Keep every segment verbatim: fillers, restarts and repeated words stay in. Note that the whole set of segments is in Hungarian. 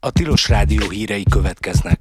A Tilos Rádió hírei következnek.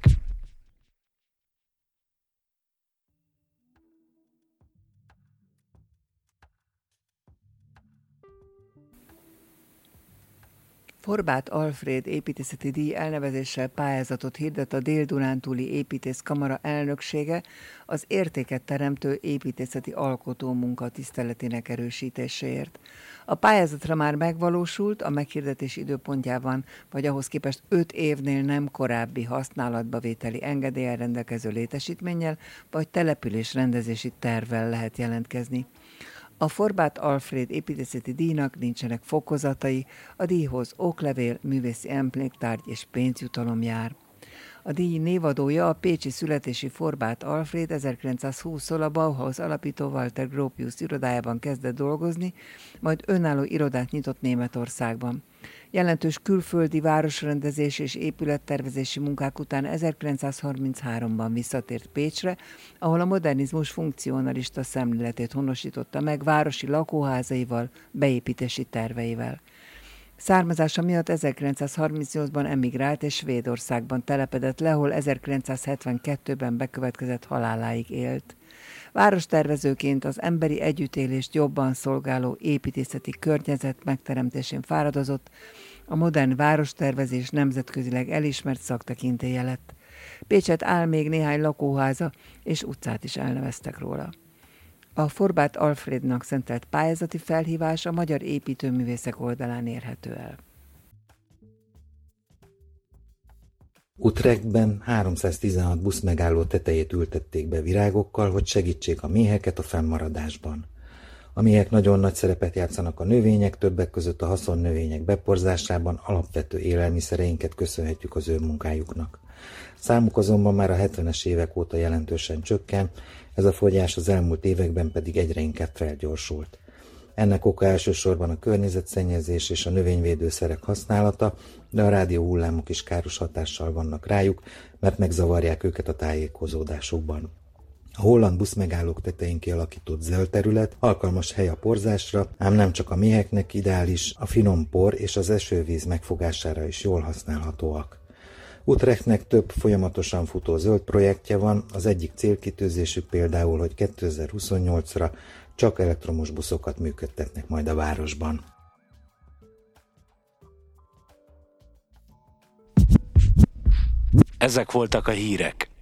Horváth Alfréd építészeti díj elnevezéssel pályázatot hirdet a Dél-Dunántúli Építészkamara elnöksége az értéket teremtő építészeti alkotómunka tiszteletének erősítéséért. A pályázatra már megvalósult, a meghirdetés időpontjában, vagy ahhoz képest öt évnél nem korábbi használatba vételi engedéllyel rendelkező létesítménnyel, vagy településrendezési tervvel lehet jelentkezni. A Horváth Alfréd építészeti díjnak nincsenek fokozatai, a díjhoz oklevél, művészi emléktárgy és pénzjutalom jár. A díj névadója a pécsi születési Horváth Alfréd ezerkilencszázhúsztól a Bauhaus alapító Walter Gropius irodájában kezdett dolgozni, majd önálló irodát nyitott Németországban. Jelentős külföldi városrendezés és épülettervezési munkák után ezerkilencszázharmincháromban visszatért Pécsre, ahol a modernizmus funkcionalista szemléletét honosította meg városi lakóházaival, beépítési terveivel. Származása miatt ezerkilencszázharmincnyolcban emigrált és Svédországban telepedett le, ahol ezerkilencszázhetvenkettőben bekövetkezett haláláig élt. Várostervezőként az emberi együttélést jobban szolgáló építészeti környezet megteremtésén fáradozott, a modern várostervezés nemzetközileg elismert szaktekintélye lett. Pécset áll még néhány lakóháza, és utcát is elneveztek róla. A Horváth Alfrédnak szentelt pályázati felhívás a magyar építőművészek oldalán érhető el. Utrechtben háromszáztizenhat buszmegálló tetejét ültették be virágokkal, hogy segítsék a méheket a fennmaradásban. A méhek nagyon nagy szerepet játszanak a növények, többek között a haszonnövények beporzásában, alapvető élelmiszereinket köszönhetjük az ő munkájuknak. Számuk azonban már a hetvenes évek óta jelentősen csökken, ez a fogyás az elmúlt években pedig egyre inkább felgyorsult. Ennek oka elsősorban a környezetszennyezés és a növényvédőszerek használata, de a rádióhullámok is káros hatással vannak rájuk, mert megzavarják őket a tájékozódásukban. A holland buszmegállók tetején kialakított zöld terület alkalmas hely a porzásra, ám nem csak a méheknek ideális, a finom por és az esővíz megfogására is jól használhatóak. Utrechtnek több folyamatosan futó zöld projektje van, az egyik célkitűzésük például, hogy kétezer-huszonnyolcra csak elektromos buszokat működtetnek majd a városban. Ezek voltak a hírek.